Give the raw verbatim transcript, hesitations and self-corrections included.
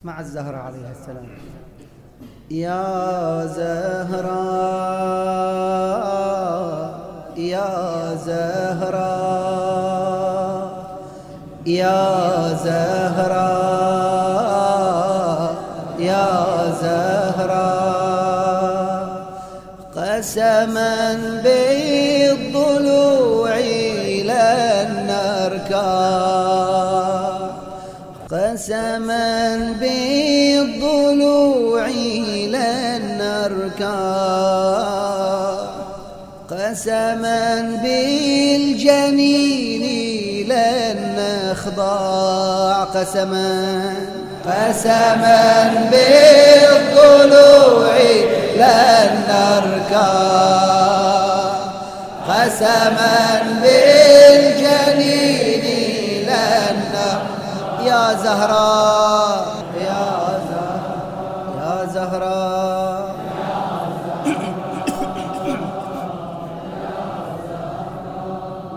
مع الزهرة عليها السلام. يا زهراء يا زهراء يا زهراء يا زهراء قسما بالضلوع لن نركع، قسما بالضلوع لن نركع، قسما بالجنين لن نخضع، قسما قسما بالضلوع لن نركع، قسما بالجنين لن نخضع. يا زهراء يا زهراء يا زهراء